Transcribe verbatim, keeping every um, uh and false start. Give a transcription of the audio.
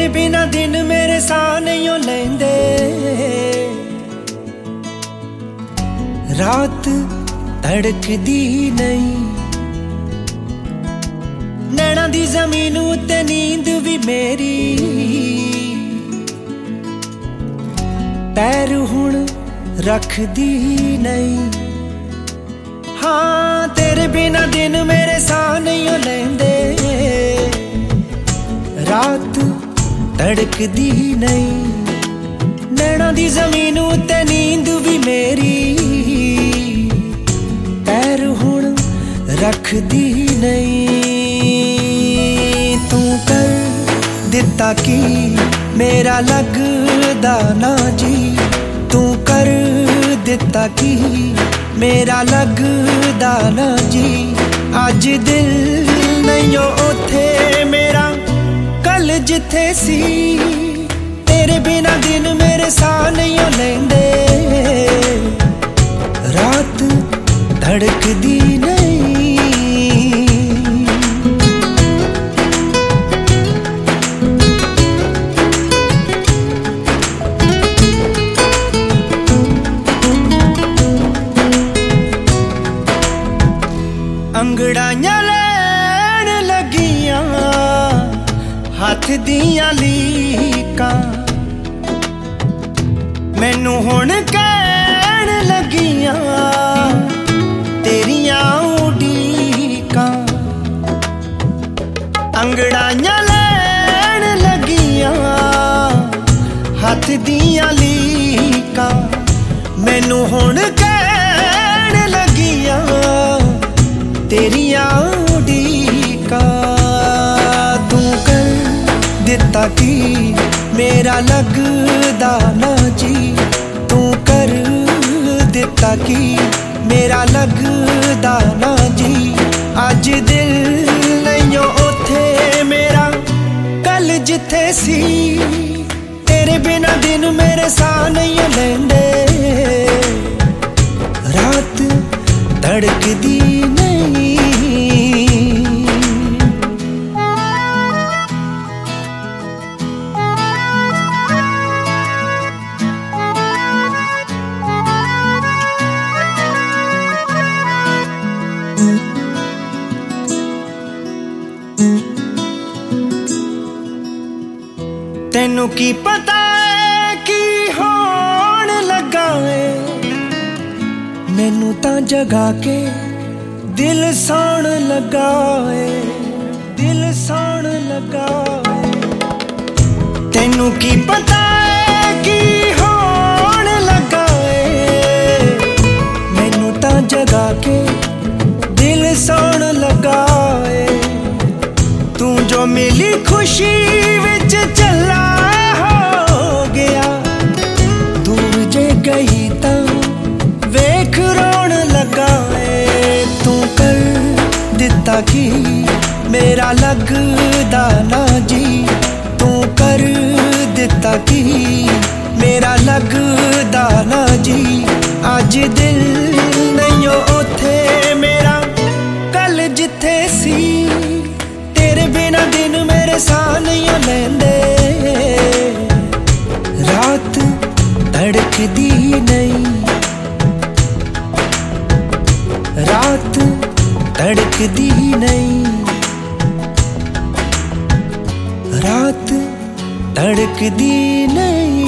बिना दिन मेरे साह नहीं लेंदे। रात धड़कदी नहीं, नैना दी जमीन उत्ते नींद भी मेरी। पैर हुण रखदी नहीं। हाँ तेरे बिना दिन मेरे साह नहीं लेंदे। रात धड़कदी नहीं, नैना दी जमीन उत्ते नींद भी मेरी। पैर हुण रखदी नहीं। तू कर दिता की मेरा लगदा ना जी। तू कर दिता की मेरा लगदा ना जी। अज दिल नहीं उथे मेरा कल जिथे सी। तेरे बिना दिन मेरे साह नहीं लेंदे। रात धड़कदी नहीं। अंगड़ाइयां लैन लगियां हाथ दियां लीकां। मैनू हुण कहण लगियां तेरियां उड़ीकां। अंगड़ाइयां लैन लगियां हाथ दियां लीकां। मैनू हुण कहण लगियां तेरियां उड़ीकां। तू कर दिता की मेरा लगदा ना जी। तू कर दिता की मेरा लगदा ना जी। अज दिल नहीं उथे मेरा कल जिथे सी। तेरे बिना दिन मेरे साह नहीं लेंदे। रात धड़कदी नहीं। तेनू की पता है की होण लगा है। मैनू तां जगा के दिल सौण लगा है। दिल सौण लगा है। तेनू की पता है की होण लगा है। मैनू तां जगा के दिल सौण लगा है। तू जो मिली खुशी विच चला हो गया। दूर जे गई तां वेख रोण लगा है। तू कर दिता की मेरा लगदा ना जी। तू कर दिता की मेरा लगदा ना जी। अज दिल नहीं उथे मेरा कल जिथे सी। तेरे बिना दिन मेरे साह नहीं लेंदे। रात धड़कदी नहीं। रात धड़कदी नहीं। रात धड़कदी नहीं।